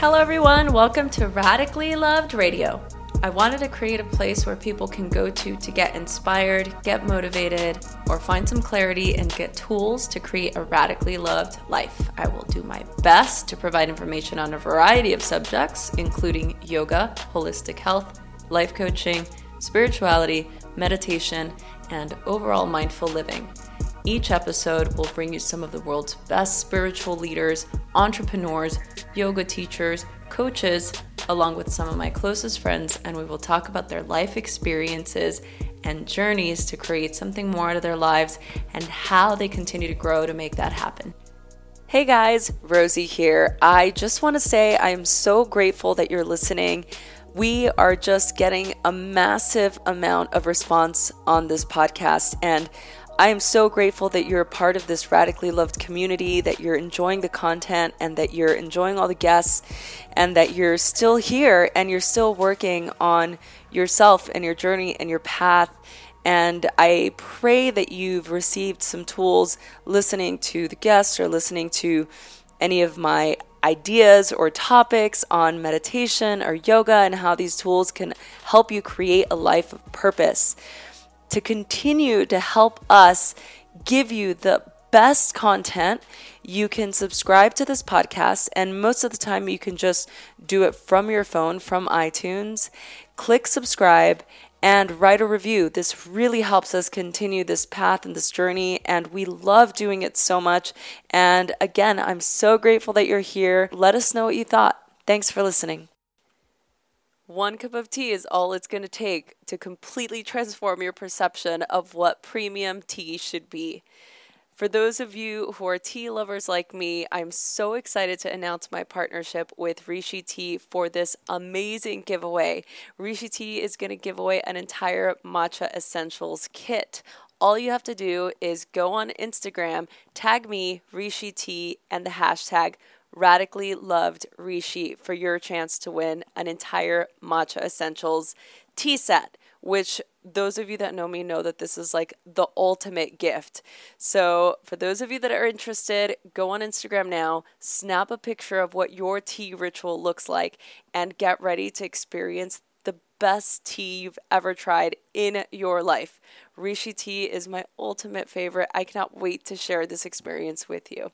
Hello everyone, welcome to Radically Loved Radio. I wanted to create a place where people can go to get inspired, get motivated, or find some clarity and get tools to create a radically loved life. I will do my best to provide information on a variety of subjects, including yoga, holistic health, life coaching, spirituality, meditation, and overall mindful living. Each episode will bring you some of the world's best spiritual leaders, entrepreneurs, yoga teachers, coaches, along with some of my closest friends, and we will talk about their life experiences and journeys to create something more out of their lives and how they continue to grow to make that happen. Hey guys, Rosie here. I just want to say I am so grateful that you're listening. We are just getting a massive amount of response on this podcast, and I am so grateful that you're a part of this radically loved community, that you're enjoying the content and that you're enjoying all the guests and that you're still here and you're still working on yourself and your journey and your path. And I pray that you've received some tools listening to the guests or listening to any of my ideas or topics on meditation or yoga and how these tools can help you create a life of purpose. To continue to help us give you the best content, you can subscribe to this podcast, and most of the time you can just do it from your phone, from iTunes. Click subscribe and write a review. This really helps us continue this path and this journey, and we love doing it so much. And again, I'm so grateful that you're here. Let us know what you thought. Thanks for listening. 1 cup of tea is all it's going to take to completely transform your perception of what premium tea should be. For those of you who are tea lovers like me, I'm so excited to announce my partnership with Rishi Tea for this amazing giveaway. Rishi Tea is going to give away an entire Matcha Essentials kit. All you have to do is go on Instagram, tag me, Rishi Tea, and the hashtag Radically Loved Rishi for your chance to win an entire Matcha Essentials tea set, which those of you that know me know that this is like the ultimate gift. So for those of you that are interested, go on Instagram now, snap a picture of what your tea ritual looks like, and get ready to experience the best tea you've ever tried in your life. Rishi Tea is my ultimate favorite. I cannot wait to share this experience with you.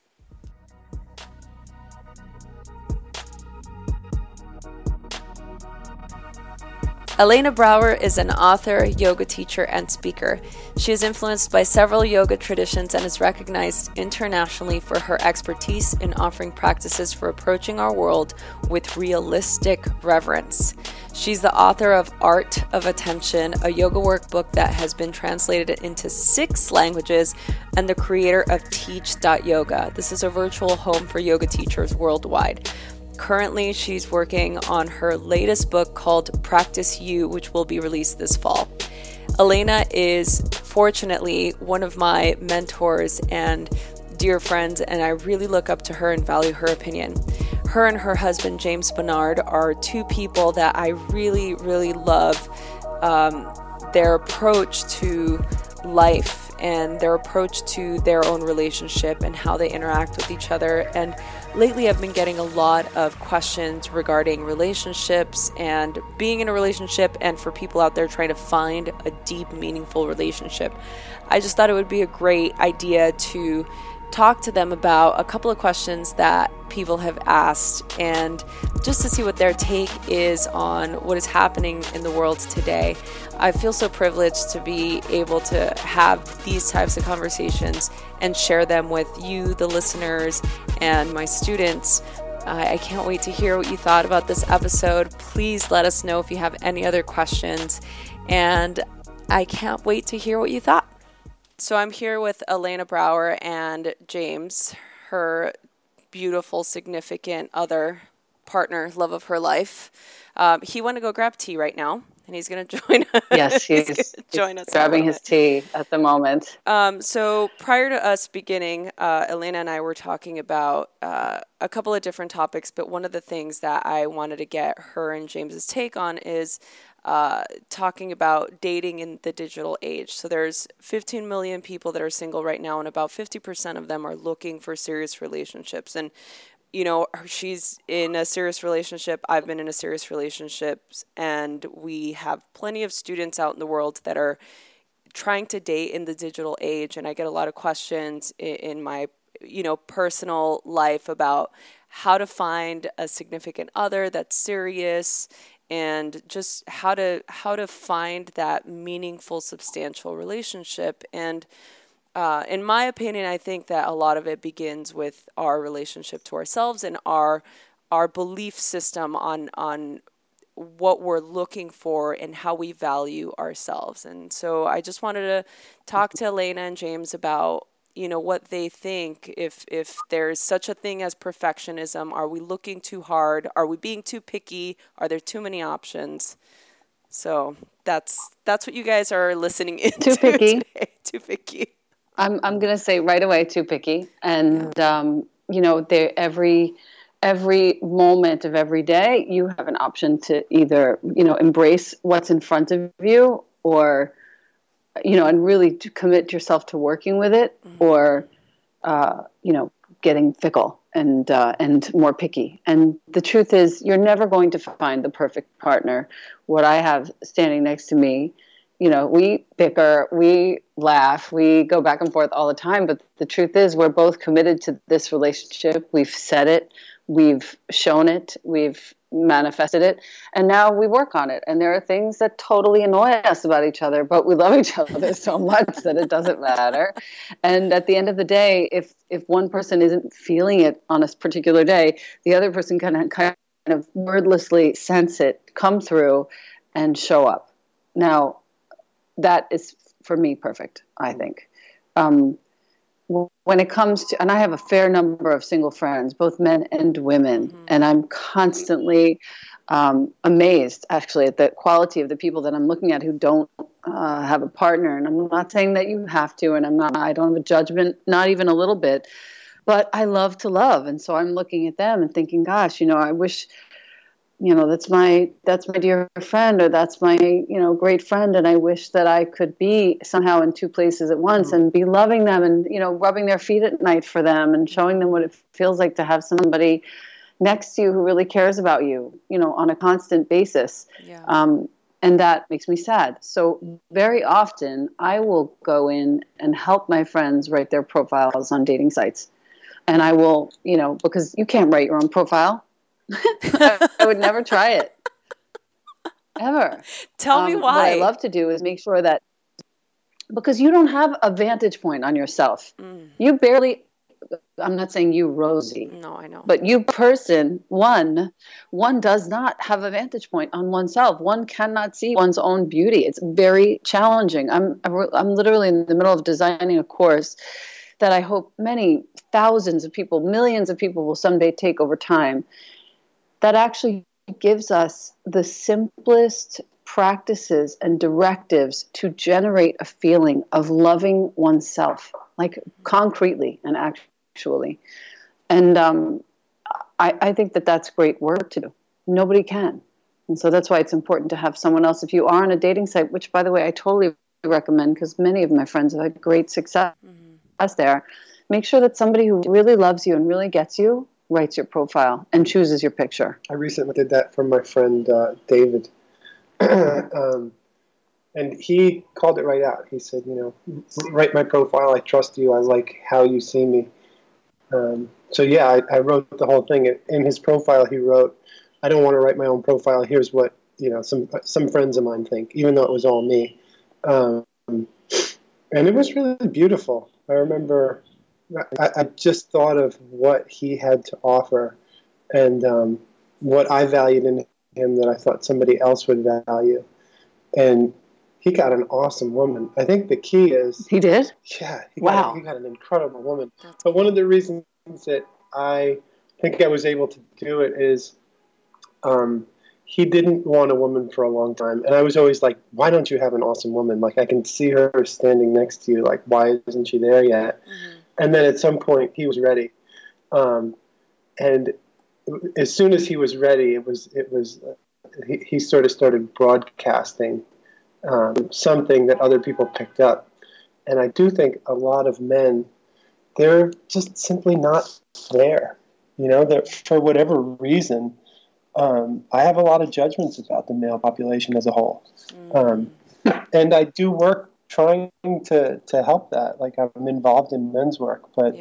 Elena Brower is an author, yoga teacher, and speaker. She is influenced by several yoga traditions and is recognized internationally for her expertise in offering practices for approaching our world with realistic reverence. She's the author of Art of Attention, a yoga workbook that has been translated into 6 languages, and the creator of Teach.yoga. This is a virtual home for yoga teachers worldwide. Currently, she's working on her latest book called Practice You, which will be released this fall. Elena is fortunately one of my mentors and dear friends, and I really look up to her and value her opinion. Her and her husband, James Bernard, are 2 people that I really, really love their approach to life and their approach to their own relationship and how they interact with each other. And lately I've been getting a lot of questions regarding relationships and being in a relationship, and for people out there trying to find a deep, meaningful relationship. I just thought it would be a great idea to talk to them about a couple of questions that people have asked, and just to see what their take is on what is happening in the world today. I feel so privileged to be able to have these types of conversations and share them with you, the listeners, and my students. I can't wait to hear what you thought about this episode. Please let us know if you have any other questions, and I can't wait to hear what you thought. So I'm here with Elena Brower and James, her beautiful, significant other, partner, love of her life. He went to go grab tea right now, and he's going to join us. Yes, he's grabbing his tea at the moment. So prior to us beginning, Elena and I were talking about a couple of different topics, but one of the things that I wanted to get her and James's take on is talking about dating in the digital age. So there's 15 million people that are single right now, and about 50% of them are looking for serious relationships. And she's in a serious relationship. I've been in a serious relationship, and we have plenty of students out in the world that are trying to date in the digital age. And I get a lot of questions in my, personal life about how to find a significant other that's serious, and just how to find that meaningful, substantial relationship. And in my opinion, I think that a lot of it begins with our relationship to ourselves and our belief system on what we're looking for and how we value ourselves. And so I just wanted to talk to Elena and James about, what they think, if there's such a thing as perfectionism. Are we looking too hard? Are we being too picky? Are there too many options? So that's what you guys are listening into too picky. Today. Too picky. I'm going to say right away, too picky. And, every moment of every day, you have an option to either, embrace what's in front of you, or, and really to commit yourself to working with it, or, getting fickle and more picky. And the truth is, you're never going to find the perfect partner. What I have standing next to me, we bicker, we laugh, we go back and forth all the time. But the truth is, we're both committed to this relationship. We've said it, we've shown it, we've manifested it, and now we work on it. And there are things that totally annoy us about each other, but we love each other so much that it doesn't matter. And at the end of the day, if one person isn't feeling it on a particular day, the other person can kind of wordlessly sense it, come through, and show up. Now, that is, for me, perfect, I think. When it comes to, and I have a fair number of single friends, both men and women, and I'm constantly amazed, actually, at the quality of the people that I'm looking at who don't have a partner. And I'm not saying that you have to, and I don't have a judgment, not even a little bit, but I love to love. And so I'm looking at them and thinking, gosh, I wish, that's my dear friend, or that's my, great friend. And I wish that I could be somehow in two places at once and be loving them and, rubbing their feet at night for them and showing them what it feels like to have somebody next to you who really cares about you, on a constant basis. Yeah. And that makes me sad. So very often I will go in and help my friends write their profiles on dating sites. And I will, because you can't write your own profile. I would never try it. Ever. Tell me why. What I love to do is make sure that, because you don't have a vantage point on yourself. You barely, I'm not saying you, Rosie. No, I know. But you person, one does not have a vantage point on oneself. One cannot see one's own beauty. It's very challenging. I'm literally in the middle of designing a course that I hope many thousands of people, millions of people will someday take over time, that actually gives us the simplest practices and directives to generate a feeling of loving oneself, like concretely and actually. And I think that that's great work to do. Nobody can. And so that's why it's important to have someone else. If you are on a dating site, which, by the way, I totally recommend, because many of my friends have had great success there, make sure that somebody who really loves you and really gets you writes your profile and chooses your picture. I recently did that for my friend David. And he called it right out. He said, write my profile. I trust you. I like how you see me. So yeah, I wrote the whole thing. In his profile, he wrote, I don't want to write my own profile. Here's what, some friends of mine think, even though it was all me. And it was really beautiful. I remember I just thought of what he had to offer and what I valued in him that I thought somebody else would value. And he got an awesome woman. I think the key is... He did? Yeah. He wow. Got an incredible woman. But one of the reasons that I think I was able to do it is he didn't want a woman for a long time. And I was always like, why don't you have an awesome woman? Like, I can see her standing next to you. Like, why isn't she there yet? And then at some point, he was ready. And as soon as he was ready, he sort of started broadcasting something that other people picked up. And I do think a lot of men, they're just simply not there. that for whatever reason, I have a lot of judgments about the male population as a whole. And I do work trying to help that. Like, I'm involved in men's work, but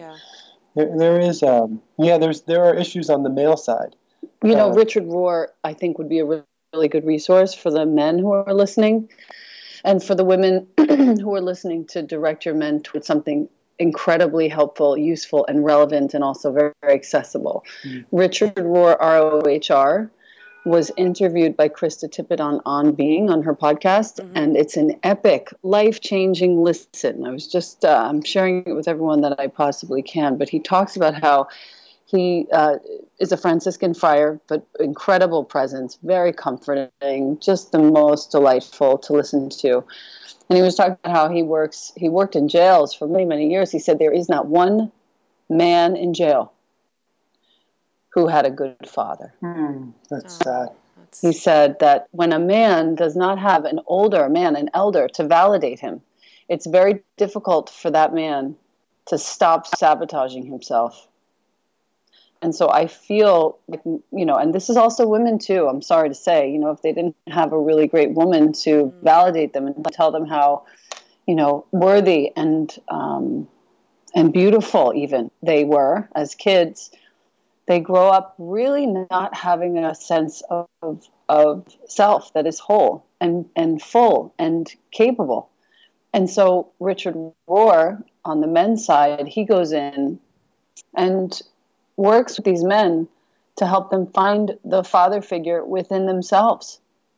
there are issues on the male side. Richard Rohr, I think, would be a really good resource for the men who are listening, and for the women who are listening, to direct your men towards something incredibly helpful, useful, and relevant, and also very, very accessible. Richard Rohr, ROHR, was interviewed by Krista Tippett on Being, on her podcast, and it's an epic, life-changing listen. I was just I'm sharing it with everyone that I possibly can, but he talks about how he is a Franciscan friar, but incredible presence, very comforting, just the most delightful to listen to. And he was talking about how he worked in jails for many, many years. He said there is not one man in jail who had a good father. That's sad. He said that when a man does not have an elder to validate him, it's very difficult for that man to stop sabotaging himself. And so I feel like, and this is also women too, I'm sorry to say, if they didn't have a really great woman to validate them and tell them how, worthy and beautiful even they were as kids, they grow up really not having a sense of self that is whole and full and capable. And so Richard Rohr, on the men's side, he goes in and works with these men to help them find the father figure within themselves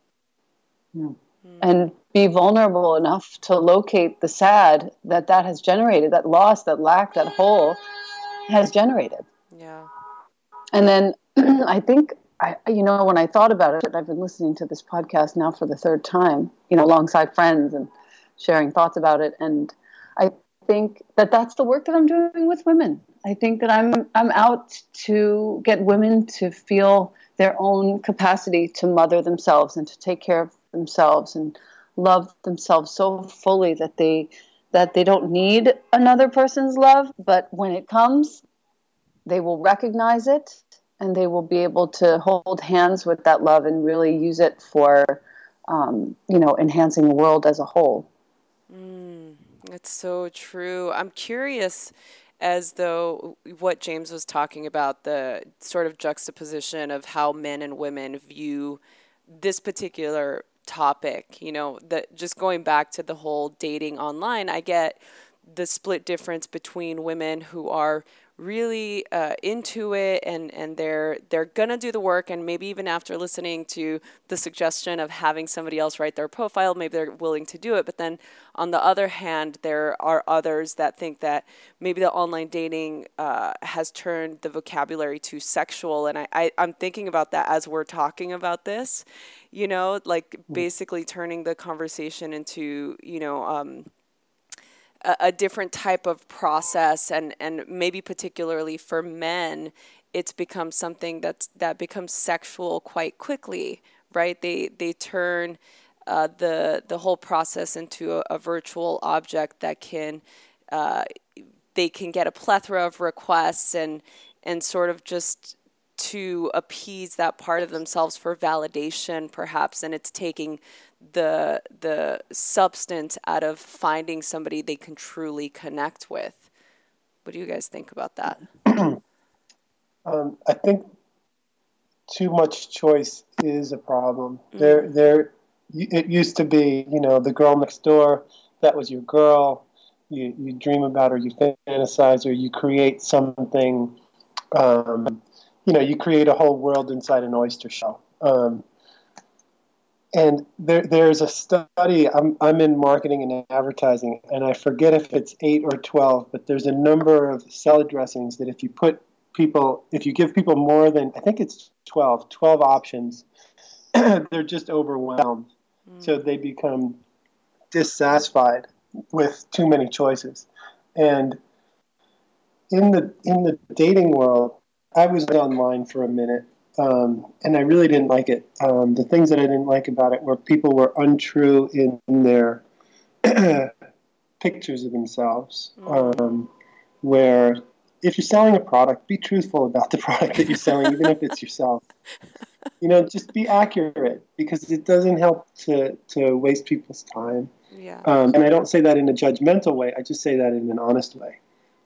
and be vulnerable enough to locate the sad that has generated, that loss, that lack, that hole has generated. Yeah. And then I think, when I thought about it, I've been listening to this podcast now for the third time, alongside friends and sharing thoughts about it. And I think that that's the work that I'm doing with women. I think that I'm out to get women to feel their own capacity to mother themselves and to take care of themselves and love themselves so fully that they don't need another person's love, but when it comes, they will recognize it and they will be able to hold hands with that love and really use it for, enhancing the world as a whole. That's so true. I'm curious, as though what James was talking about, the sort of juxtaposition of how men and women view this particular topic, that just going back to the whole dating online, I get the split difference between women who are really into it and they're gonna do the work, and maybe even after listening to the suggestion of having somebody else write their profile, maybe they're willing to do it. But then on the other hand, there are others that think that maybe the online dating has turned the vocabulary too sexual, and I'm thinking about that as we're talking about this, basically turning the conversation into a different type of process, and maybe particularly for men, it's become something that becomes sexual quite quickly, right? They turn the whole process into a virtual object that they can get a plethora of requests and sort of just to appease that part of themselves for validation, perhaps, and it's taking the substance out of finding somebody they can truly connect with. What do you guys think about that? I think too much choice is a problem. It used to be, the girl next door, that was your girl. You dream about her, you fantasize her, you create something. You create a whole world inside an oyster shell. And there's a study, I'm in marketing and advertising, and I forget if it's 8 or 12, but there's a number of salad dressings that if you give people more than, I think it's 12 options, they're just overwhelmed. So they become dissatisfied with too many choices. And in the dating world, I was online for a minute. And I really didn't like it. The things that I didn't like about it were people were untrue in their pictures of themselves, where if you're selling a product, be truthful about the product that you're selling, even if it's yourself. You know, just be accurate, because it doesn't help to waste people's time. Yeah. And I don't say that in a judgmental way. I just say that in an honest way.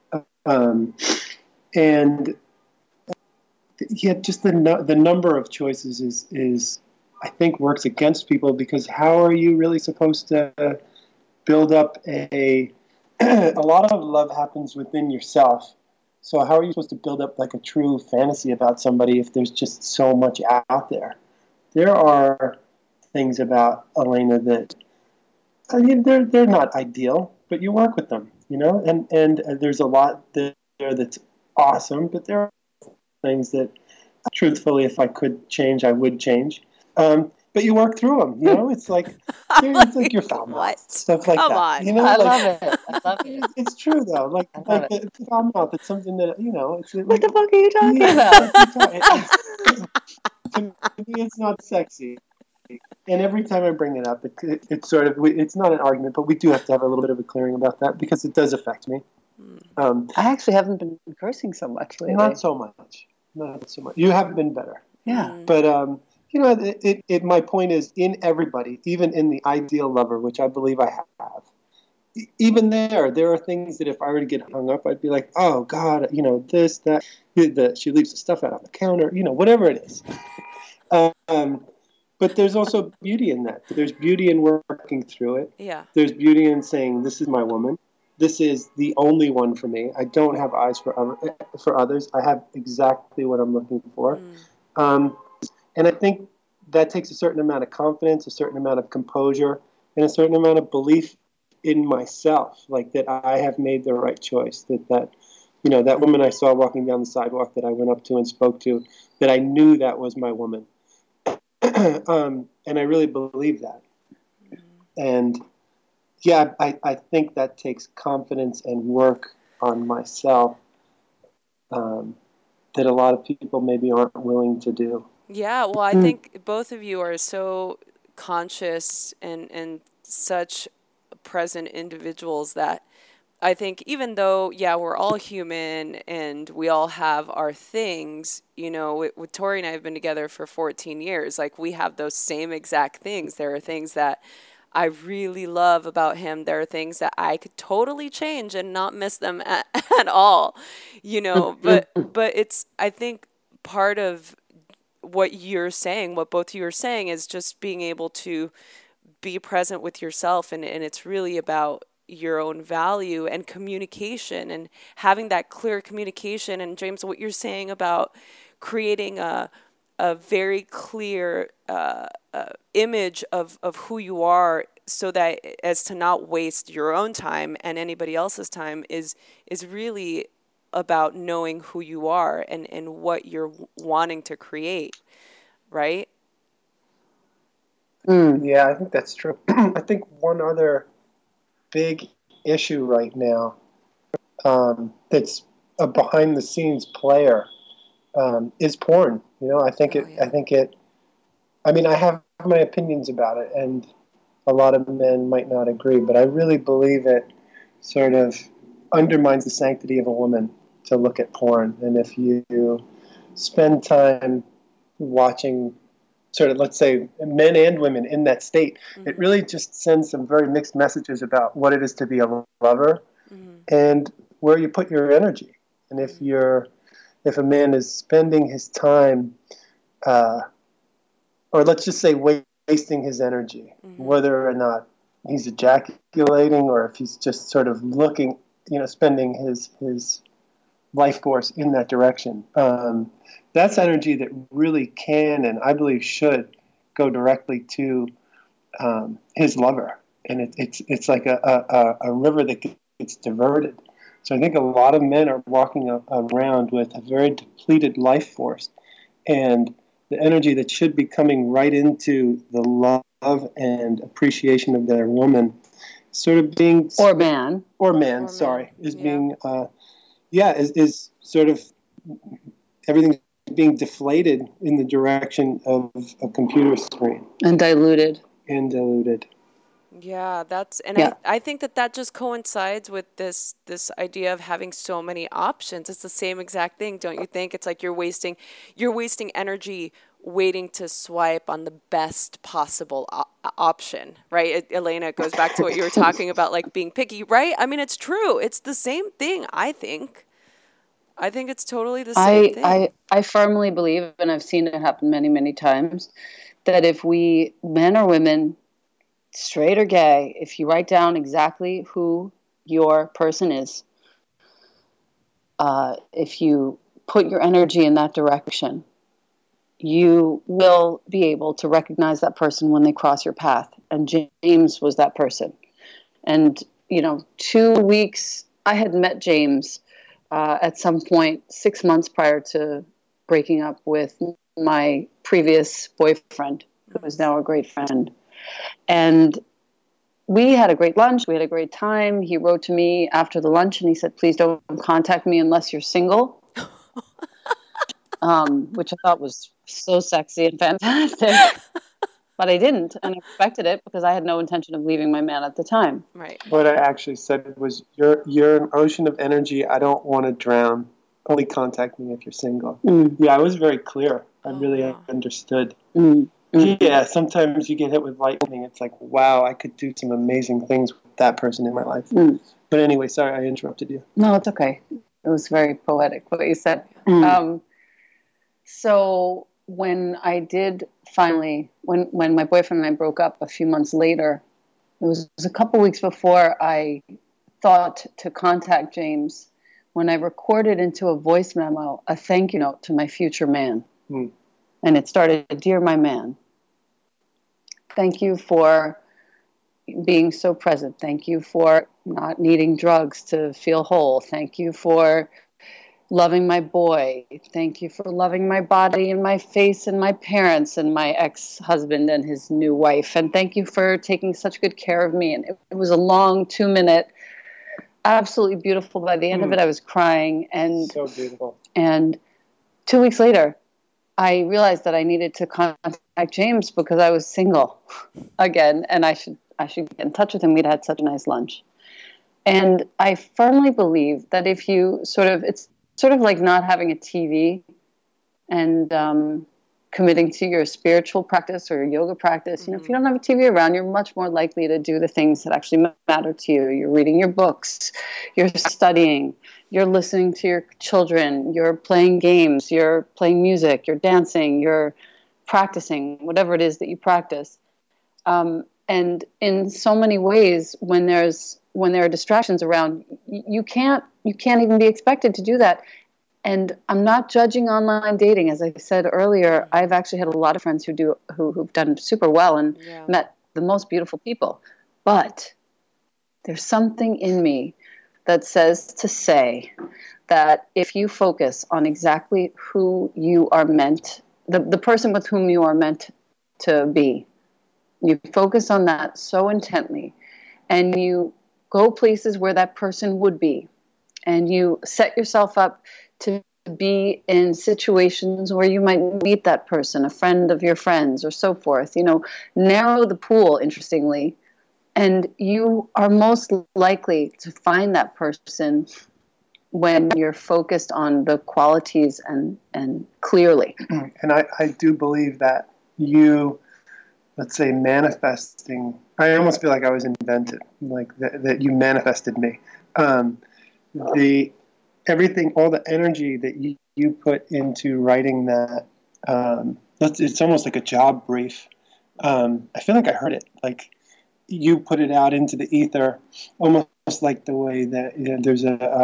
And yeah, just the number of choices is I think works against people, because how are you really supposed to build up a lot of love happens within yourself. So how are you supposed to build up like a true fantasy about somebody if there's just so much out there? There are things about Elena that, I mean, they're not ideal, but you work with them, you know, and there's a lot there that's awesome, but there are things that, truthfully, if I could change, I would change. But you work through them, you know. It's like your foul mouth, stuff like Come that. on. You know, I like, love it. I love it. it's true though. Like the foul mouth. It's something that, you know. It's What the fuck are you talking about? To me, it's not sexy. And every time I bring it up, it's sort of, it's not an argument, but we do have to have a little bit of a clearing about that, because it does affect me. I actually haven't been cursing so much lately. Not so much. You have been better. Yeah. But, you know, my point is, in everybody, even in the ideal lover, which I believe I have, even there are things that if I were to get hung up, I'd be like, oh, God, you know, this, that, she leaves the stuff out on the counter, you know, whatever it is. But there's also beauty in that. There's beauty in working through it. Yeah. There's beauty in saying, this is my woman. This is the only one for me. I don't have eyes for others. I have exactly what I'm looking for. And I think that takes a certain amount of confidence, a certain amount of composure, and a certain amount of belief in myself, like that I have made the right choice, that you know, that woman I saw walking down the sidewalk that I went up to and spoke to, that I knew that was my woman. And I really believe that. And yeah, I think that takes confidence and work on myself that a lot of people maybe aren't willing to do. Yeah, well, I think both of you are so conscious and such present individuals that I think, even though, yeah, we're all human and we all have our things, you know, with Tori and I have been together for 14 years. Like, we have those same exact things. There are things that I really love about him. There are things that I could totally change and not miss them at all, you know. But it's, I think, part of what you're saying, what both of you are saying, is just being able to be present with yourself. And it's really about your own value and communication, and having that clear communication. And James, what you're saying about creating a very clear image of who you are, so that as to not waste your own time and anybody else's time, is really about knowing who you are and what you're wanting to create, right? Yeah, I think that's true. I think one other big issue right now that's a behind-the-scenes player is porn. You know, I think I mean, I have my opinions about it, and a lot of men might not agree, but I really believe it sort of undermines the sanctity of a woman to look at porn. And if you spend time watching, sort of, let's say, men and women in that state, it really just sends some very mixed messages about what it is to be a lover and where you put your energy. And if a man is spending his time, or let's just say wasting his energy, whether or not he's ejaculating or if he's just sort of looking, you know, spending his life force in that direction. That's energy that really can, and I believe should, go directly to his lover. And it's like a river that gets diverted. So I think a lot of men are walking around with a very depleted life force, and the energy that should be coming right into the love and appreciation of their woman, sort of being... Or man, is being... is sort of... Everything being deflated in the direction of a computer screen. and diluted. Yeah, Yeah. I think that just coincides with this idea of having so many options. It's the same exact thing, don't you think? It's like you're wasting energy waiting to swipe on the best possible option, right? Elena, it goes back to what you were talking about, like being picky, right? I mean, it's true. It's the same thing, I think. I think it's totally the same thing. I firmly believe, and I've seen it happen many, many times, that if we, men or women, straight or gay, if you write down exactly who your person is, if you put your energy in that direction, you will be able to recognize that person when they cross your path. And James was that person. And, 2 weeks, I had met James at some point 6 months prior to breaking up with my previous boyfriend, who is now a great friend. And we had a great lunch. We had a great time. He wrote to me after the lunch and he said, please don't contact me unless you're single, which I thought was so sexy and fantastic. But I didn't, and I expected it because I had no intention of leaving my man at the time. Right. What I actually said was, you're an ocean of energy. I don't want to drown. Only contact me if you're single. Yeah, I was very clear. I really understood. Yeah, sometimes you get hit with lightning. It's like, wow, I could do some amazing things with that person in my life. But anyway, sorry, I interrupted you. No, it's okay. It was very poetic what you said. So when I did finally, when my boyfriend and I broke up a few months later, it was a couple weeks before I thought to contact James, when I recorded into a voice memo a thank you note to my future man. And it started, Dear my man, thank you for being so present. Thank you for not needing drugs to feel whole. Thank you for loving my boy. Thank you for loving my body and my face and my parents and my ex-husband and his new wife. And thank you for taking such good care of me. And it was a long 2-minute, absolutely beautiful. By the end of it, I was crying. And so beautiful. And 2 weeks later, I realized that I needed to contact James because I was single again, and I should get in touch with him. We'd had such a nice lunch. And I firmly believe that if you it's sort of like not having a TV and committing to your spiritual practice or your yoga practice. If you don't have a TV around, you're much more likely to do the things that actually matter to you. You're reading your books, you're studying, you're listening to your children, you're playing games, you're playing music, you're dancing, you're practicing, whatever it is that you practice. And in so many ways, when there are distractions around, you can't even be expected to do that. And I'm not judging online dating. As I said earlier, I've actually had a lot of friends who've done super well and met the most beautiful people. But there's something in me that says to say that if you focus on exactly who you are meant, the person with whom you are meant to be, you focus on that so intently, and you go places where that person would be, and you set yourself up to be in situations where you might meet that person, a friend of your friends or so forth. Narrow the pool, interestingly, and you are most likely to find that person when you're focused on the qualities and clearly. And I do believe that you, let's say, manifesting, I almost feel like I was invented, like that you manifested me. Everything, all the energy that you put into writing that, it's almost like a job brief. I feel like I heard it, like you put it out into the ether, almost like the way that there's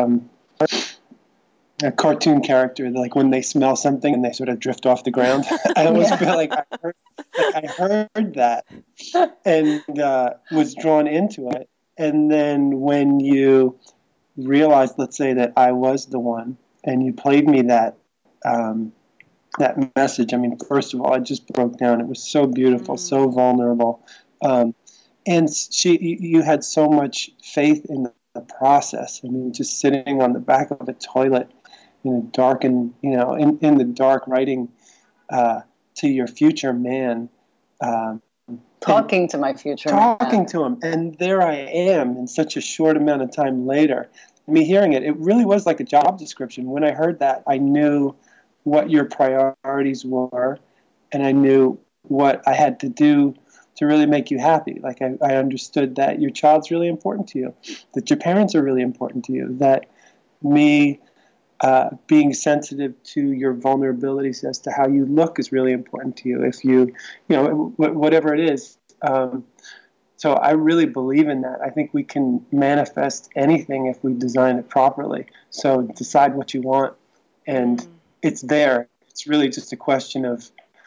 a cartoon character, like when they smell something and they sort of drift off the ground. I almost feel like I heard that and was drawn into it. And then when you realized, let's say, that I was the one, and you played me that message, I mean, first of all, I just broke down. It was so beautiful, so vulnerable. And you had so much faith in the process. I mean, just sitting on the back of a toilet in a darkened, in the dark, writing to your future man, talking to my future talking man. to him, and there I am in such a short amount of time later. I mean, hearing it really was like a job description. When I heard that, I knew what your priorities were, and I knew what I had to do to really make you happy. Like I understood that your child's really important to you, that your parents are really important to you, that me being sensitive to your vulnerabilities as to how you look is really important to you. If you whatever it is. So I really believe in that. I think we can manifest anything if we design it properly. So decide what you want, and it's there. It's really just a question of,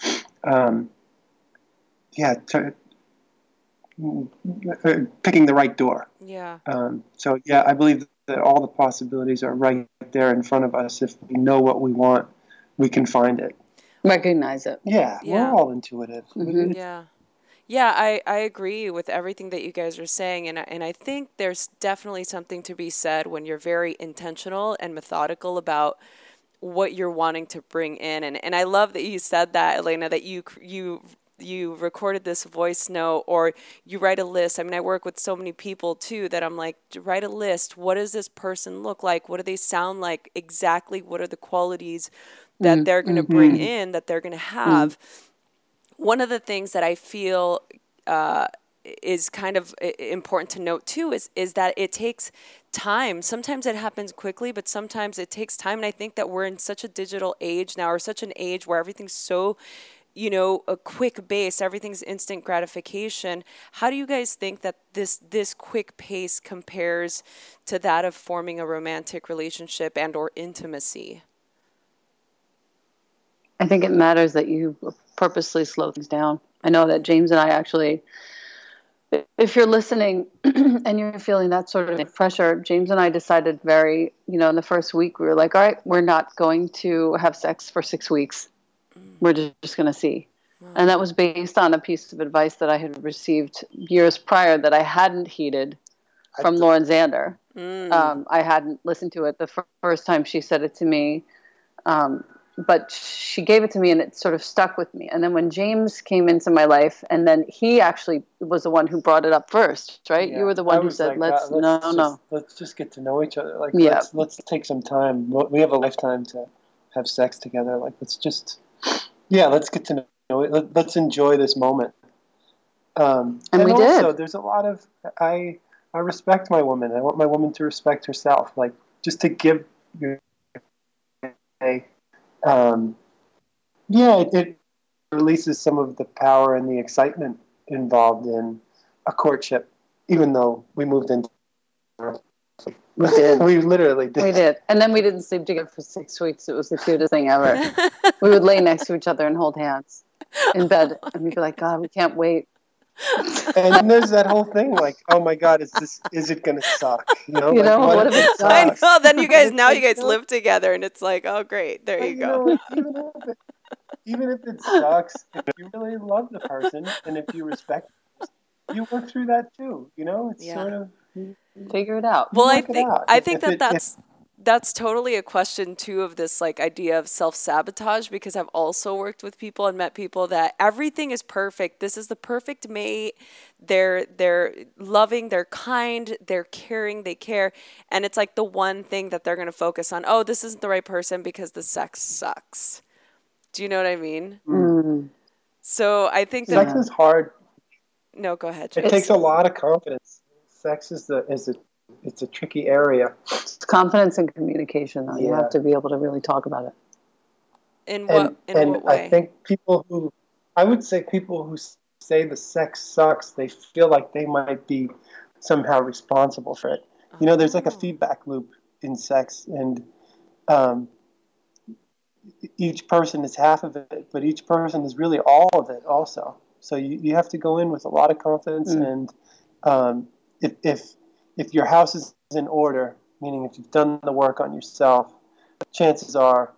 picking the right door. Yeah. So yeah, I believe that all the possibilities are right there in front of us. If we know what we want, we can find it. Recognize it. Yeah, Yeah. we're all intuitive. Mm-hmm. Yeah. Yeah, I agree with everything that you guys are saying, and I think there's definitely something to be said when you're very intentional and methodical about what you're wanting to bring in, and I love that you said that, Elena, that you recorded this voice note, or you write a list. I mean, I work with so many people too that I'm like, write a list. What does this person look like? What do they sound like? Exactly what are the qualities that they're going to bring in, that they're going to have? One of the things that I feel is kind of important to note too is that it takes time. Sometimes it happens quickly, but sometimes it takes time. And I think that we're in such a digital age now, or such an age where everything's so, a quick base, everything's instant gratification. How do you guys think that this quick pace compares to that of forming a romantic relationship and or intimacy? I think it matters that you purposely slow things down. I know that James and I actually, if you're listening and you're feeling that sort of pressure, James and I decided in the first week, we were like, all right, we're not going to have sex for 6 weeks. We're just going to see. And that was based on a piece of advice that I had received years prior that I hadn't heeded from Lauren Zander. I hadn't listened to it the first time she said it to me. But she gave it to me, and it sort of stuck with me. And then when James came into my life, and then he actually was the one who brought it up first, right? Yeah. You were the one who said, let's just get to know each other. Like, let's take some time. We have a lifetime to have sex together. Like, let's get to know it. Let's enjoy this moment. And we also, did. There's a lot of, I respect my woman. I want my woman to respect herself. Like, just to give your it releases some of the power and the excitement involved in a courtship, even though we moved into we did. We literally did. We did. And then we didn't sleep together for 6 weeks. It was the cutest thing ever. We would lay next to each other and hold hands in bed, and we'd be like, God, we can't wait. And then there's that whole thing, like, oh my God, is it gonna suck? What if it sucks? I know. Then you guys live together, and it's like, oh great, there you go. Even if it sucks, if you really love the person and if you respect, you work through that too. It's sort of figure it out. Well, I think that's totally a question too of this like idea of self-sabotage, because I've also worked with people and met people that everything is perfect. This is the perfect mate. They're loving, they're kind, they're caring, they care. And it's like the one thing that they're going to focus on. Oh, this isn't the right person because the sex sucks. Do you know what I mean? Mm. So I think sex is hard. No, go ahead. It takes a lot of confidence. Sex is a tricky area. It's confidence and communication, though. You have to be able to really talk about it. In what way? I think people who say the sex sucks, they feel like they might be somehow responsible for it. There's like a feedback loop in sex, and each person is half of it, but each person is really all of it also. So you have to go in with a lot of confidence, and if your house is in order, meaning if you've done the work on yourself, chances are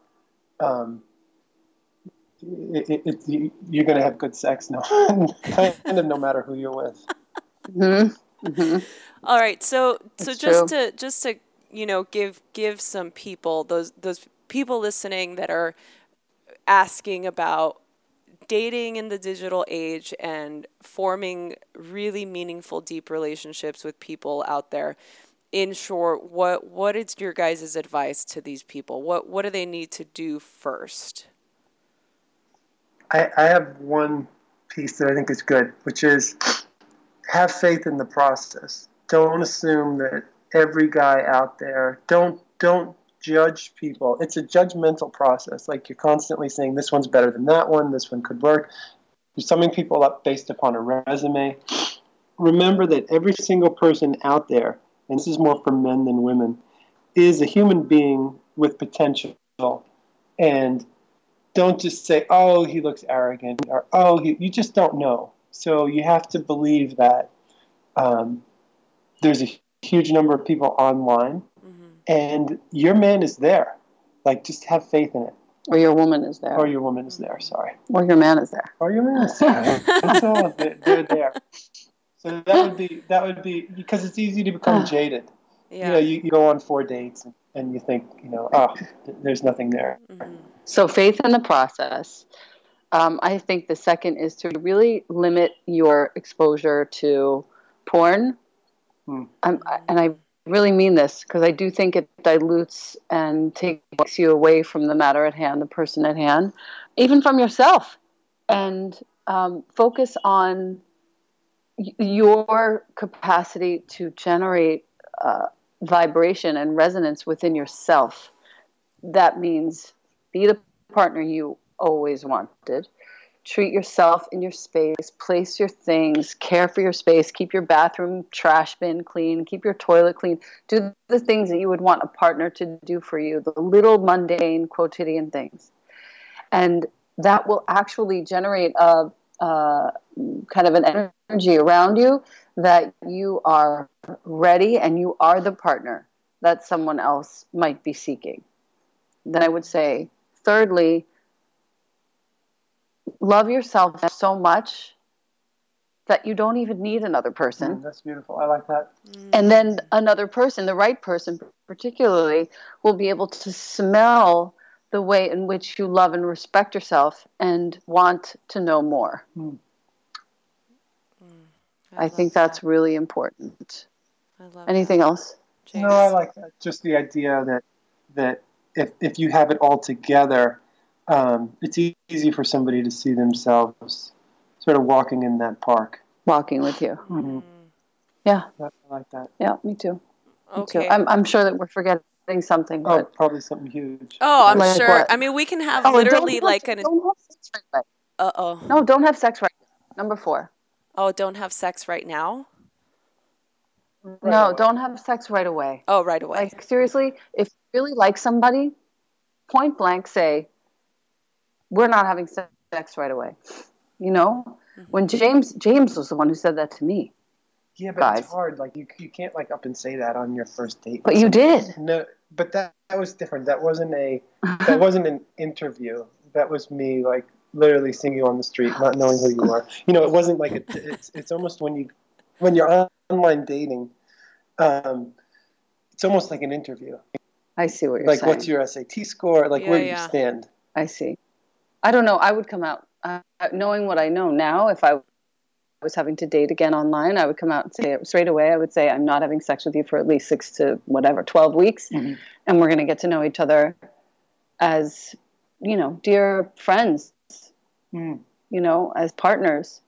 you're going to have good sex kind of no matter who you're with. Mm-hmm. Mm-hmm. All right, so just to give some people, those people listening that are asking about dating in the digital age and forming really meaningful, deep relationships with people out there. In short, what is your guys' advice to these people? What do they need to do first? I have one piece that I think is good, which is have faith in the process. Don't assume that every guy out there, don't judge people. It's a judgmental process. Like, you're constantly saying this one's better than that one, this one could work. You're summing people up based upon a resume. Remember that every single person out there, and this is more for men than women, is a human being with potential. And don't just say, oh, he looks arrogant, or oh, you just don't know. So you have to believe that there's a huge number of people online, and your man is there. Like, just have faith in it. Or your woman is there. Or your woman is there, sorry. Or your man is there. Or your man is there. That's all, they're there. So that would be because it's easy to become jaded. Yeah. You go on 4 dates and you think, oh, there's nothing there. So faith in the process. I think the second is to really limit your exposure to porn. And I really mean this, because I do think it dilutes and takes you away from the matter at hand, the person at hand, even from yourself. And focus on your capacity to generate vibration and resonance within yourself. That means be the partner you always wanted. Treat yourself in your space, place your things, care for your space, keep your bathroom trash bin clean, keep your toilet clean. Do the things that you would want a partner to do for you, the little mundane, quotidian things. And that will actually generate a kind of an energy around you that you are ready and you are the partner that someone else might be seeking. Then I would say, thirdly, love yourself so much that you don't even need another person. That's beautiful. I like that. And then another person, the right person particularly, will be able to smell the way in which you love and respect yourself and want to know more. I think that's really important. I love Anything else? James? No, I like that. Just the idea that if you have it all together, it's easy for somebody to see themselves sort of walking in that park. Walking with you. Yeah. I like that. Yeah, me too. Okay. Me too. I'm sure that we're forgetting something. Oh, But probably something huge. Oh, I'm Like sure. what? I mean, we can have don't literally have- like don't have sex right away. Uh-oh. No, don't have sex right now. Number 4. Oh, don't have sex right now? No, don't have sex right away. Oh, right away. Like, seriously, if you really like somebody, point blank say, we're not having sex right away. When James was the one who said that to me. Yeah, but guys. it's hard. Like, you can't like up and say that on your first date. But you did. No, but that was different. That wasn't an interview. That was me, like, literally seeing you on the street, not knowing who you are. It wasn't like it's almost when you're online dating, it's almost like an interview. I see what you're Like, saying. what's your SAT score? Like, where do you stand? I see. I don't know. I would come out, knowing what I know now, if I was having to date again online, I would come out and say it straight away. I would say, I'm not having sex with you for at least 6 to 12 weeks. And we're going to get to know each other as, dear friends, as partners.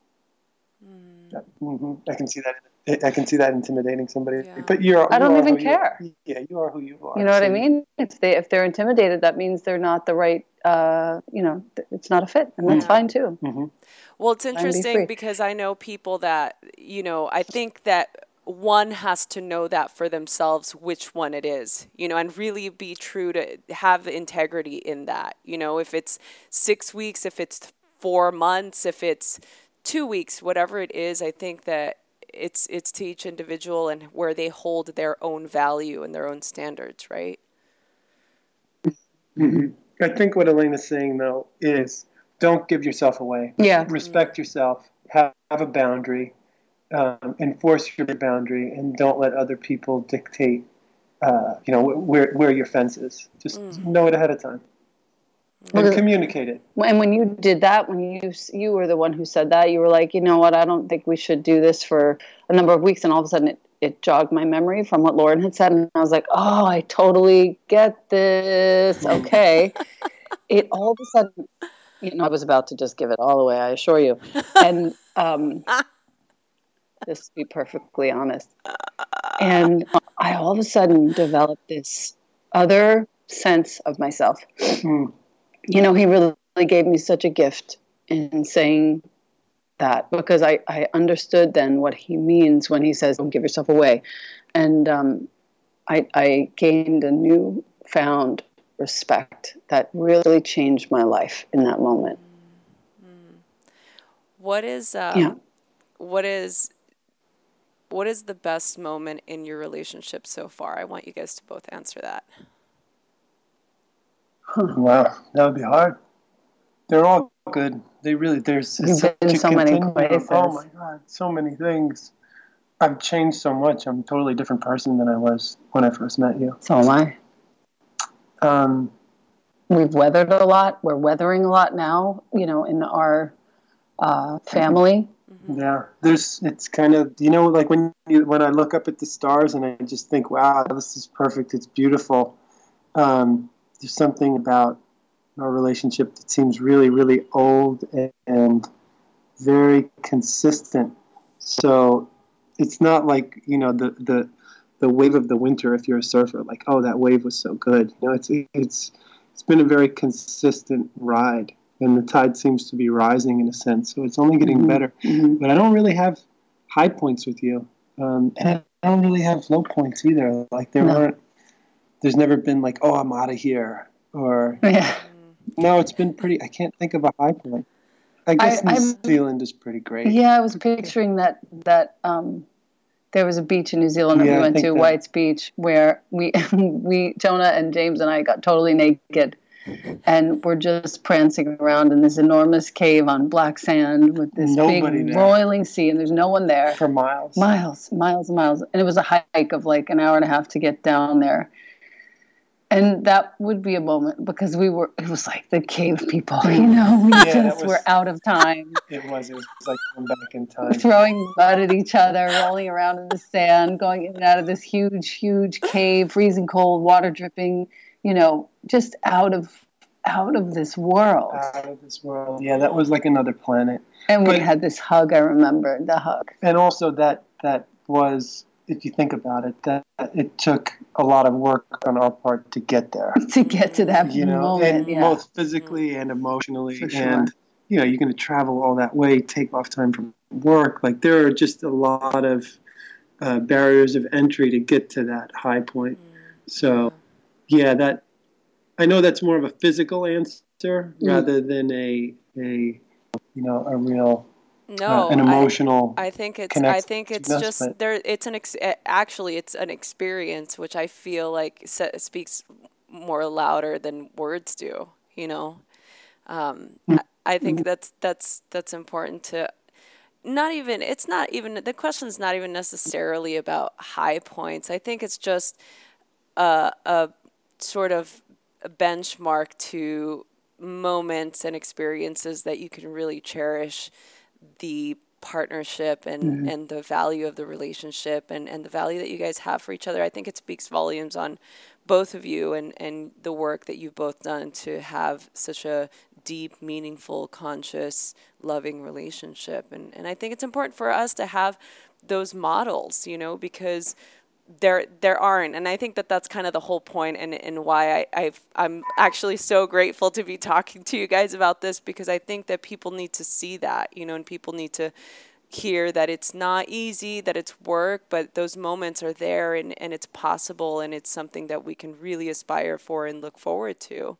I can see that. I can see that intimidating somebody. Yeah. But I don't even care. Yeah, you are who you are. You know what I mean? If they're intimidated, that means they're not the right, it's not a fit. And that's fine too. Well, it's free. interesting because I know people that, I think that one has to know that for themselves, which one it is, and really be true to have integrity in that. If it's 6 weeks, if it's 4 months, if it's 2 weeks, whatever it is, I think that it's to each individual and where they hold their own value and their own standards, right? I think what Elena's saying, though, is don't give yourself away. Yeah. Respect yourself. Have a boundary. Enforce your boundary, and don't let other people dictate, where your fence is. Just know it ahead of time. And communicate it. And when you did that, when you were the one who said that, you were like, you know what, I don't think we should do this for a number of weeks. And all of a sudden it jogged my memory from what Lauren had said. And I was like, oh, I totally get this. Okay. It all of a sudden, I was about to just give it all away, I assure you. And just to be perfectly honest. And I all of a sudden developed this other sense of myself. He really gave me such a gift in saying that, because I understood then what he means when he says, don't give yourself away. And I gained a newfound respect that really changed my life in that moment. What is the best moment in your relationship so far? I want you guys to both answer that. Wow, that would be hard. They're all good. There's You've been so many places. Oh my God, so many things. I've changed so much. I'm a totally different person than I was when I first met you. So am I. We've weathered a lot. We're weathering a lot now, in our family. Yeah, it's kind of, like when I look up at the stars and I just think, wow, this is perfect. It's beautiful. There's something about our relationship that seems really, really old and very consistent. So it's not like, the wave of the winter, if you're a surfer, like, oh, that wave was so good. It's been a very consistent ride, and the tide seems to be rising in a sense. So it's only getting better. But I don't really have high points with you. And I don't really have low points either. Like there's never been like, oh, I'm out of here, or no, it's been pretty. I can't think of a high point. I guess New Zealand is pretty great. Yeah, I was picturing that there was a beach in New Zealand that we went to, White's Beach, where we Jonah and James and I got totally naked, and we're just prancing around in this enormous cave on black sand with this big roiling sea, and there's no one there for miles, and it was a hike of like an hour and a half to get down there. And that would be a moment, because it was like the cave people, we were out of time. It was like going back in time. Throwing mud at each other, rolling around in the sand, going in and out of this huge, huge cave, freezing cold, water dripping, just out of this world. Out of this world. Yeah, that was like another planet. And we had this hug, I remember, the hug. And also that was, if you think about it, that it took a lot of work on our part to get there. To get to that moment, and both physically and emotionally. For sure. And, you're going to travel all that way, take off time from work. Like, there are just a lot of barriers of entry to get to that high point. So, yeah, I know that's more of a physical answer rather than a real... No, an emotional. I think it's just there. It's an experience, which I feel like speaks more louder than words do. I think that's important to. The question's not even necessarily about high points. I think it's just a sort of a benchmark to moments and experiences that you can really cherish. The partnership and the value of the relationship and the value that you guys have for each other. I think it speaks volumes on both of you and the work that you've both done to have such a deep, meaningful, conscious, loving relationship. And I think it's important for us to have those models, because there aren't. And I think that's kind of the whole point and why I'm actually so grateful to be talking to you guys about this, because I think that people need to see that, and people need to hear that it's not easy, that it's work, but those moments are there and it's possible, and it's something that we can really aspire for and look forward to.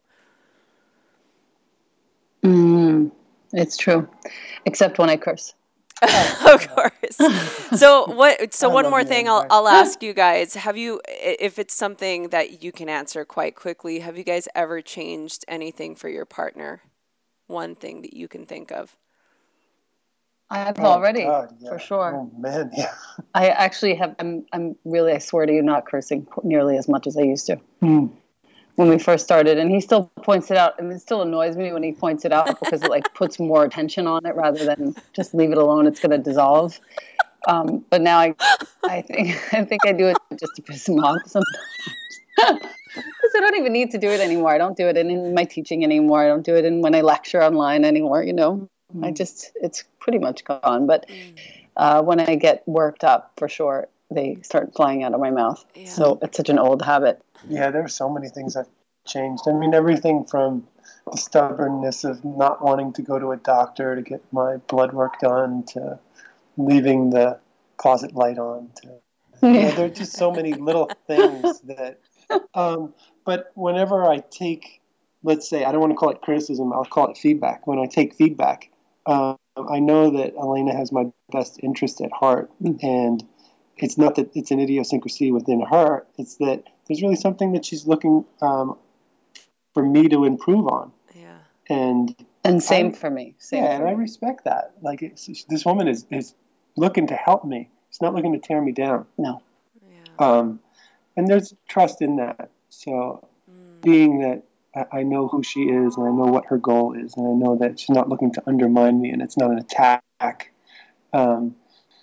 It's true. Except when I curse. Of course. So one more thing I'll ask you guys. Have you, if it's something that you can answer quite quickly, have you guys ever changed anything for your partner? One thing that you can think of. I have already, God, yeah. For sure. Oh man, yeah. I actually have. I'm really. I swear to you, not cursing nearly as much as I used to. when we first started, and he still points it out, and it still annoys me when he points it out because it like puts more attention on it rather than just leave it alone. It's going to dissolve. But now I think I do it just to piss him off sometimes. Because I don't even need to do it anymore. I don't do it in my teaching anymore. I don't do it when I lecture online anymore. It's pretty much gone. But when I get worked up, for sure, they start flying out of my mouth. Yeah. So it's such an old habit. Yeah, there are so many things I've changed. I mean, everything from the stubbornness of not wanting to go to a doctor to get my blood work done to leaving the closet light on. There are just so many little things that. But whenever I take, let's say, I don't want to call it criticism, I'll call it feedback. When I take feedback, I know that Elena has my best interest at heart, and it's not that it's an idiosyncrasy within her. It's that there's really something that she's looking for me to improve on. Yeah. And same for me. And I respect that. Like this woman is looking to help me. She's not looking to tear me down. No. Yeah. And there's trust in that. So being that I know who she is and I know what her goal is and I know that she's not looking to undermine me and it's not an attack. And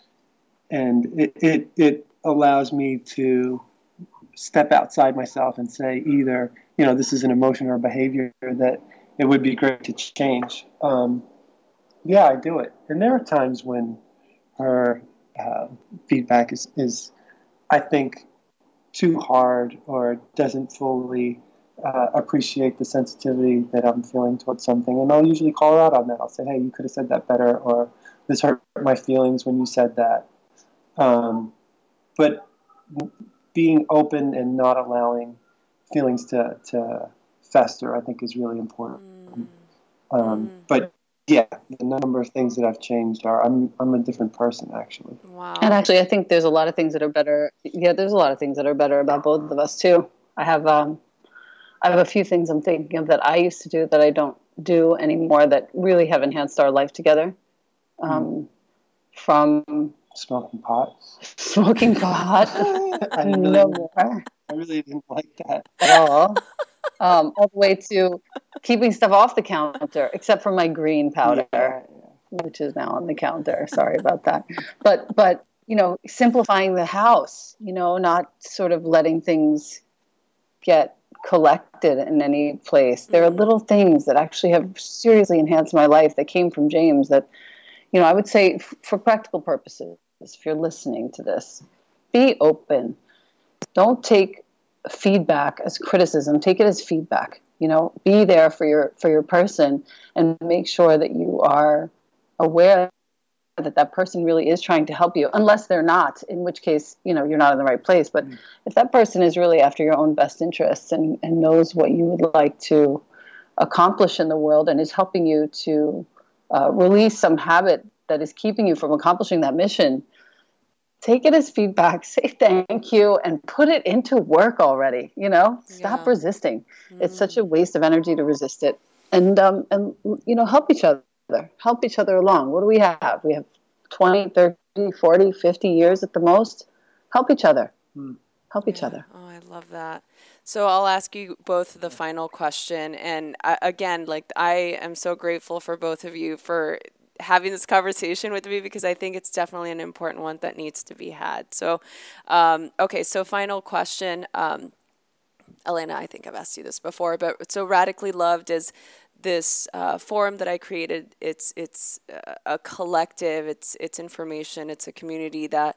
it allows me to step outside myself and say either, this is an emotion or behavior that it would be great to change. I do it. And there are times when her feedback is, I think, too hard or doesn't fully appreciate the sensitivity that I'm feeling towards something. And I'll usually call her out on that. I'll say, hey, you could have said that better, or this hurt my feelings when you said that. But being open and not allowing feelings to fester, I think, is really important. But yeah, the number of things that I've changed are I'm a different person, actually. Wow. And actually, I think there's a lot of things that are better. Yeah, there's a lot of things that are better about both of us too. I have a few things I'm thinking of that I used to do that I don't do anymore that really have enhanced our life together. From smoking pot. No more. I really didn't like that at all. All the way to keeping stuff off the counter, except for my green powder, which is now on the counter. Sorry about that. But simplifying the house, not sort of letting things get collected in any place. There are little things that actually have seriously enhanced my life that came from James that, I would say for practical purposes, if you're listening to this, be open. Don't take feedback as criticism. Take it as feedback. Be there for your person and make sure that you are aware that person really is trying to help you, unless they're not, in which case, you're not in the right place. But if that person is really after your own best interests and knows what you would like to accomplish in the world and is helping you to release some habit that is keeping you from accomplishing that mission, take it as feedback, say thank you, and put it into work already. Stop resisting. It's such a waste of energy to resist it. And help each other. Help each other along. What do we have? We have 20, 30, 40, 50 years at the most. Help each other. Help each other. Oh, I love that. So I'll ask you both the final question. And again, I am so grateful for both of you for having this conversation with me, because I think it's definitely an important one that needs to be had. So, so final question. Elena, I think I've asked you this before, but so Radically Loved is this forum that I created. It's a collective, it's information, it's a community that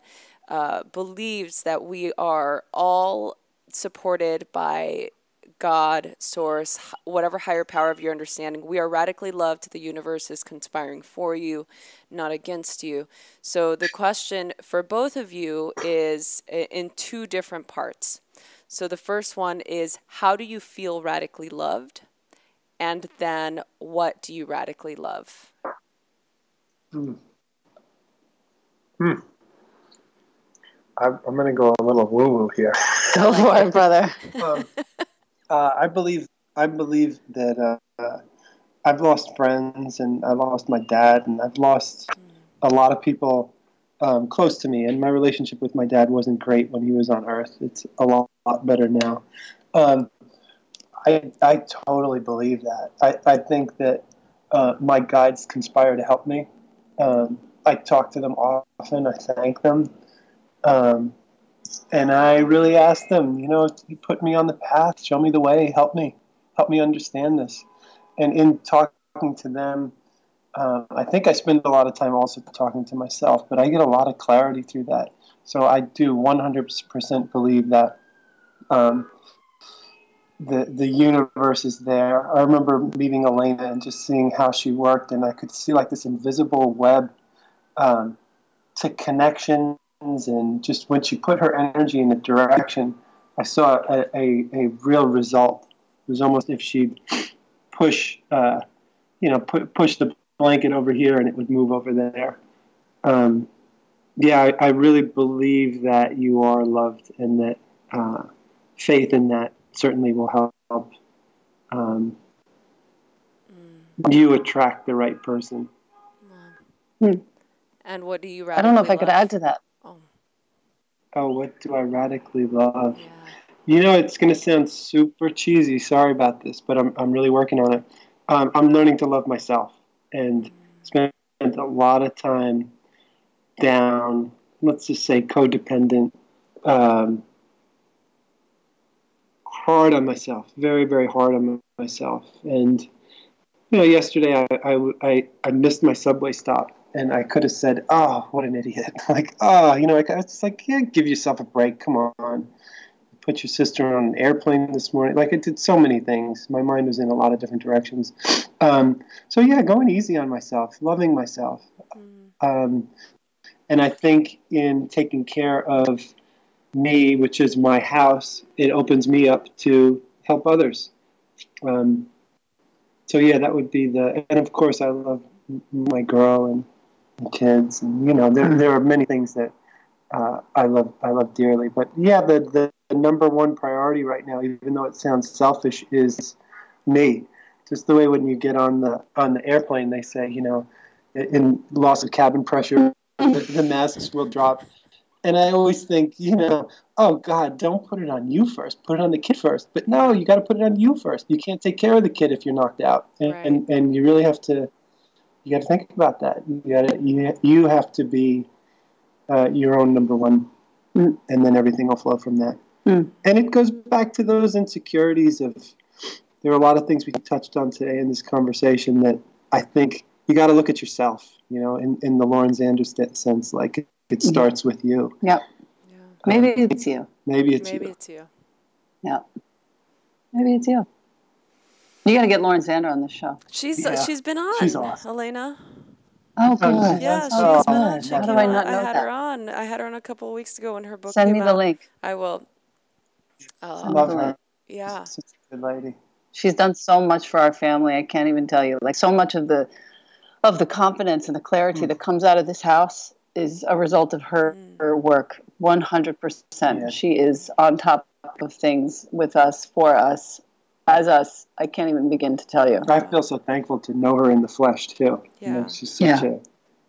believes that we are all supported by God, source, whatever higher power of your understanding. We are radically loved. The universe is conspiring for you, not against you. So the question for both of you is in two different parts. So the first one is, how do you feel radically loved? And then, what do you radically love? I'm going to go a little woo-woo here. Go for it, brother. I believe that I've lost friends, and I lost my dad, and I've lost a lot of people close to me. And my relationship with my dad wasn't great when he was on Earth. It's a lot better now. I totally believe that. I think that my guides conspire to help me. I talk to them often. I thank them. And I really ask them, you put me on the path, show me the way, help me understand this. And in talking to them, I think I spend a lot of time also talking to myself, but I get a lot of clarity through that. So I do 100% believe that the universe is there. I remember meeting Elena and just seeing how she worked, and I could see like this invisible web to connections, and just when she put her energy in a direction, I saw a real result. It was almost if she'd push the blanket over here and it would move over there. I really believe that you are loved, and that faith in that certainly will help you attract the right person. And what do you I don't know if I could add to that. Oh, what do I radically love? Yeah. It's going to sound super cheesy. Sorry about this, but I'm really working on it. I'm learning to love myself, and spent a lot of time down, let's just say codependent, hard on myself, very, very hard on myself. And, yesterday I missed my subway stop, and I could have said, oh, what an idiot. It's like, yeah, give yourself a break. Come on. Put your sister on an airplane this morning. Like, I did so many things. My mind was in a lot of different directions. Going easy on myself, loving myself. And I think in taking care of me, which is my house, it opens me up to help others. That would be and of course I love my girl and kids, and there are many things that I love dearly. But the number one priority right now, even though it sounds selfish, is me. Just the way when you get on the airplane, they say, in loss of cabin pressure, the masks will drop. And I always think, oh God, don't put it on you first. Put it on the kid first. But no, you got to put it on you first. You can't take care of the kid if you're knocked out, and you really have to. You got to think about that. You have to be your own number one, and then everything will flow from that. And it goes back to those insecurities of. There are a lot of things we touched on today in this conversation that I think you got to look at yourself. In the Lauren Zander sense, like it starts with you. Yep. Yeah. Maybe it's you. Maybe it's you. Yeah. Maybe it's you. You got to get Lauren Zander on the show. She's been on. She's awesome. Elena. Oh, good. Yeah, she's been on. How do I not know I had that? her on. I had her on a couple of weeks ago when her book came out. Send me the link. I will. Love her. Yeah. Such a good lady. She's done so much for our family. I can't even tell you. Like, so much of the confidence and the clarity that comes out of this house is a result of her work. 100%. Yeah. She is on top of things with us, for us, as us. I can't even begin to tell you. I feel so thankful to know her in the flesh too. Yeah. She's such a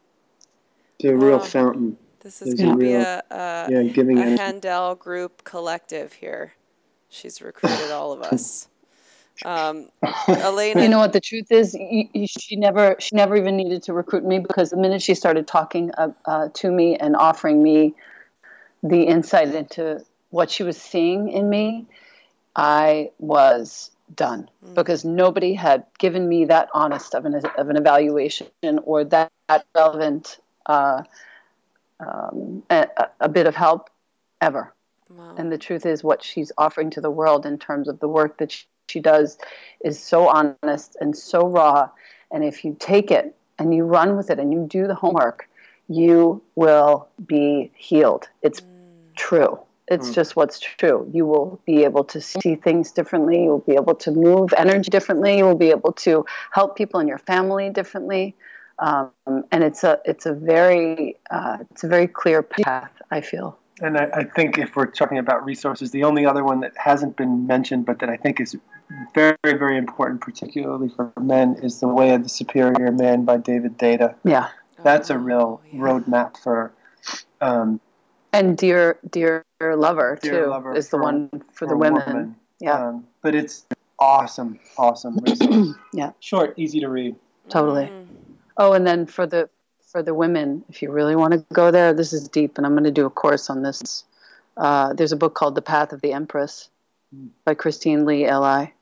real fountain. This is going to be a Handel group collective here. She's recruited all of us. Elena, you know what the truth is? She never even needed to recruit me, because the minute she started talking to me and offering me the insight into what she was seeing in me, I was done, because nobody had given me that honest of an evaluation or that relevant a bit of help ever. Wow. And the truth is, what she's offering to the world in terms of the work that she does is so honest and so raw. And if you take it and you run with it and you do the homework, you will be healed. It's true. It's just what's true. You will be able to see things differently. You'll be able to move energy differently. You will be able to help people in your family differently. And it's a very clear path, I feel. And I think if we're talking about resources, the only other one that hasn't been mentioned, but that I think is very, very important, particularly for men, is The Way of the Superior Man by David Deida. Yeah. That's a real roadmap for... and Dear Lover, Dear too, Lover is the one for the women. Yeah. But it's awesome resource. Yeah. Short, easy to read. Totally. Oh, and then for the women, if you really want to go there, this is deep, and I'm going to do a course on this. There's a book called The Path of the Empress by Christine Lee Eli.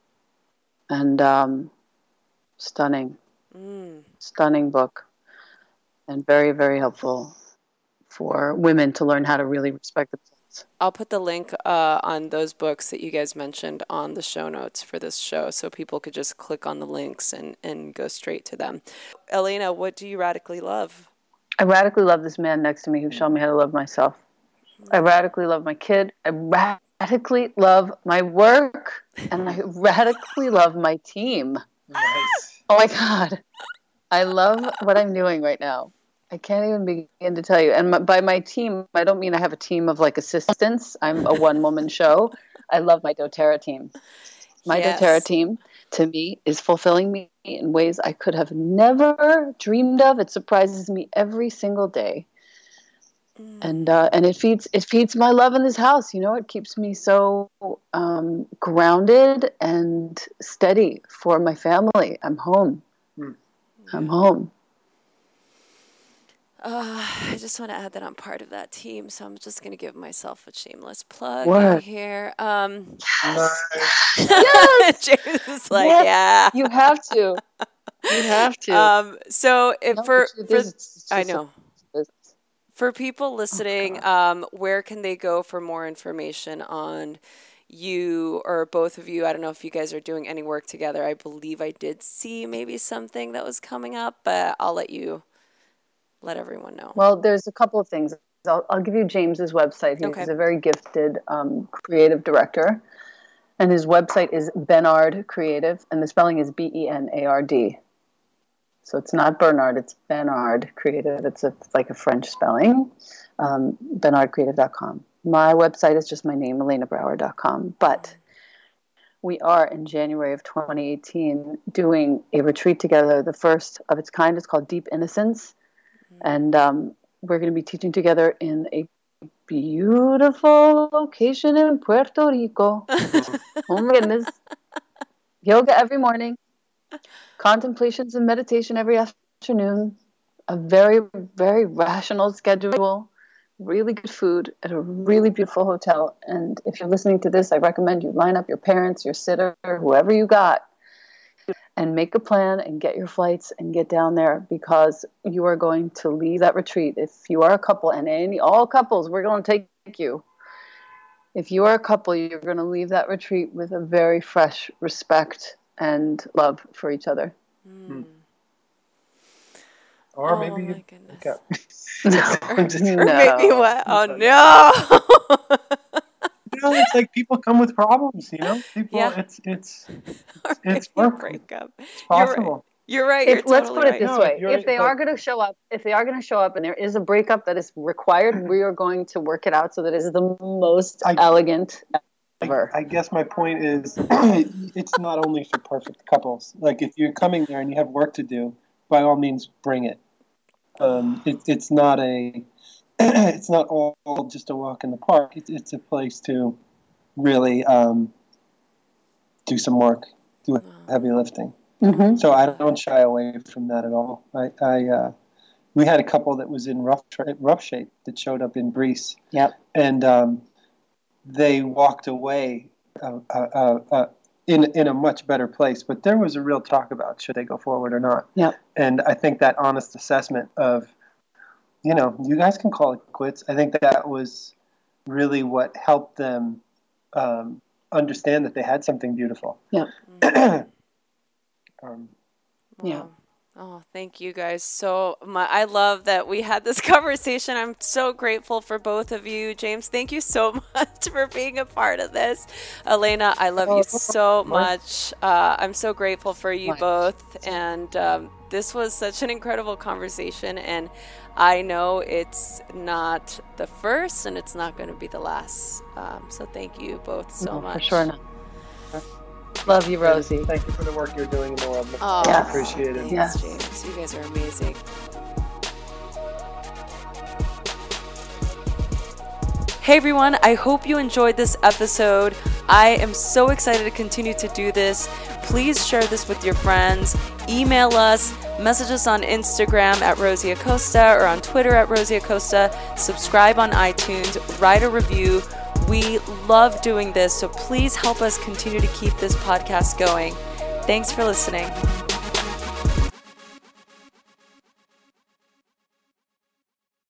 And stunning book, and very, very helpful for women to learn how to really respect themselves. I'll put the link on those books that you guys mentioned on the show notes for this show, so people could just click on the links and go straight to them. Elena, what do you radically love? I radically love this man next to me who showed me how to love myself. I radically love my kid. I radically love my work, and I radically love my team. Nice. Oh my God. I love what I'm doing right now. I can't even begin to tell you. And by my team, I don't mean I have a team of like assistants. I'm a one-woman show. I love my doTERRA team. My doTERRA team, to me, is fulfilling me in ways I could have never dreamed of. It surprises me every single day. And it feeds my love in this house. You know, it keeps me so grounded and steady for my family. I'm home. I'm home. I just want to add that I'm part of that team, so I'm just going to give myself a shameless plug here. Yes. James is like, yes. yeah. You have to. You have to. So I know. For people listening, where can they go for more information on you or both of you? I don't know if you guys are doing any work together. I believe I did see maybe something that was coming up, but I'll let everyone know. Well, there's a couple of things. I'll give you James's website. He's a very gifted creative director, and his website is Benard Creative, and the spelling is Benard. So it's not Bernard, it's Benard Creative. It's like a French spelling, benardcreative.com. My website is just my name, ElenaBrower.com. But we are in January of 2018 doing a retreat together, the first of its kind. It's called Deep Innocence. And we're going to be teaching together in a beautiful location in Puerto Rico. Oh my goodness. Yoga every morning. Contemplations and meditation every afternoon. A very, very rational schedule. Really good food at a really beautiful hotel. And if you're listening to this, I recommend you line up your parents, your sitter, whoever you got, and make a plan and get your flights and get down there, because you are going to leave that retreat. If you are a couple, and all couples, we're going to take you. If you are a couple, you're going to leave that retreat with a very fresh respect and love for each other. Or maybe you or maybe what? Oh no. It's like people come with problems, you know? It's breakup. It's possible. You're right. Let's put it this way. If they are going to show up and there is a breakup that is required, we are going to work it out so that it is the most elegant ever. I guess my point is it's not only for perfect couples. Like if you're coming there and you have work to do, by all means bring it. It's not all just a walk in the park. It's a place to really do some work, do heavy lifting. Mm-hmm. So I don't shy away from that at all. We had a couple that was in rough shape that showed up in Greece. Yep. And they walked away in a much better place. But there was a real talk about should they go forward or not. Yep. And I think that honest assessment of, you guys can call it quits. I think that was really what helped them understand that they had something beautiful. Yeah. Yeah. Oh, thank you guys I love that we had this conversation. I'm so grateful for both of you. James, thank you so much for being a part of this. Elena, I love you so much. I'm so grateful for you both. And this was such an incredible conversation. And I know it's not the first and it's not going to be the last. So thank you both so much. For sure not. Love you, Rosie. Thank you for the work you're doing in the world. I appreciate it. Yes, James. You guys are amazing. Hey everyone, I hope you enjoyed this episode. I am so excited to continue to do this. Please share this with your friends. Email us, message us on Instagram at Rosie Acosta or on Twitter at Rosie Acosta. Subscribe on iTunes, write a review. We love doing this, so please help us continue to keep this podcast going. Thanks for listening.